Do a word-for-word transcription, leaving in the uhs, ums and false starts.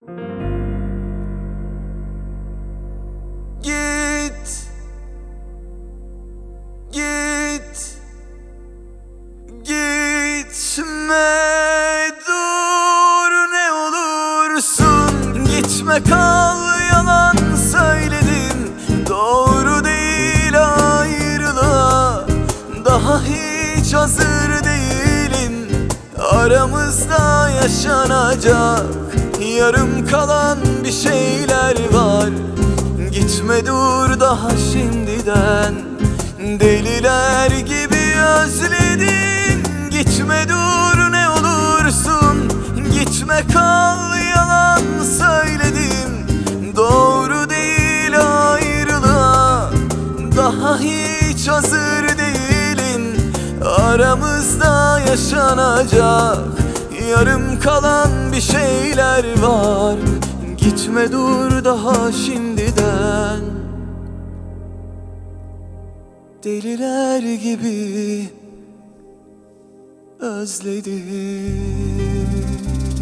Git, git, gitme, dur ne olursun. Gitme kal, yalan söyledim, doğru değil ayrılığa. Daha hiç hazır değilim, aramızda yaşanacak yarım kalan bir şeyler var. Gitme dur daha şimdiden, deliler gibi özledin. Gitme dur ne olursun, gitme kal, yalan söyledim, doğru değil ayrılığa. Daha hiç hazır değilim, aramızda yaşanacak yarım kalan bir şeyler var. Gitme dur daha şimdiden, deliler gibi özledim.